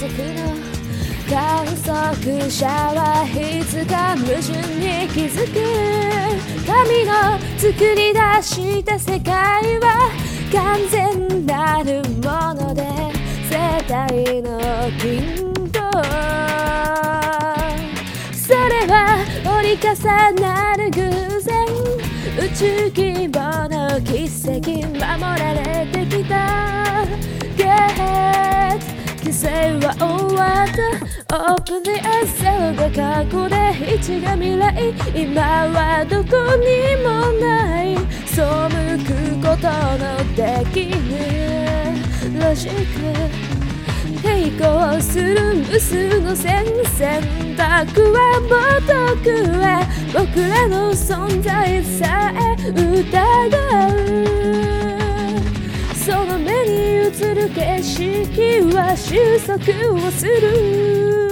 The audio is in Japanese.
の観測者はいつか矛盾に気づく。神の作り出した世界は完全なるもので世界の均等、それは折り重なる偶然、宇宙規模の奇跡守られてきた。規制は終わった。 Open the eyes 0が過去で1が未来、今はどこにもない。背くことのできぬロジック、並行する無数の線、選択はもとくへ僕らの存在さえ疑う。その目に映る景色は収束をする。